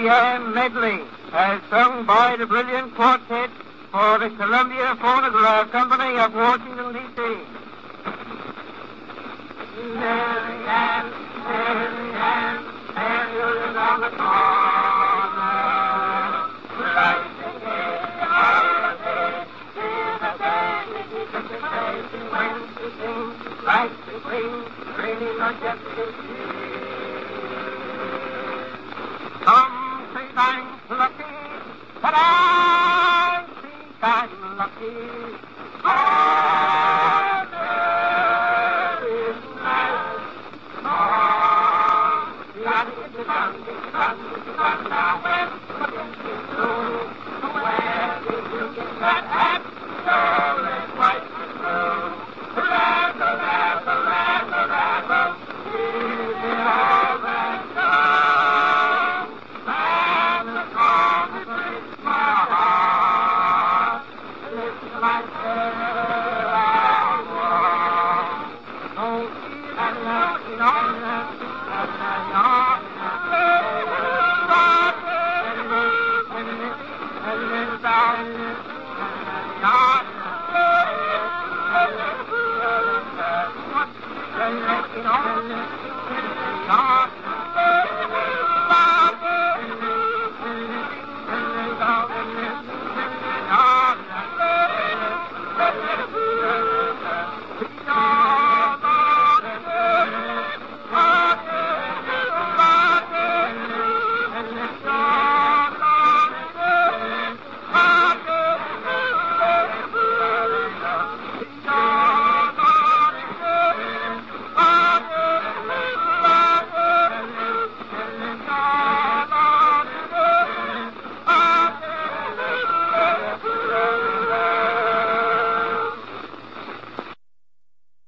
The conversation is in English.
Am medley, as sung by the brilliant quartet for the Columbia Phonograph Company of Washington, D.C. Mary Ann, Mary on the corner, rising gay holiday, hear the band, the crazy when she sings, like the queen, raining on Jefferson. Some think I'm lucky, but I think I'm lucky. Oh, there is nice. Oh, the sun now when the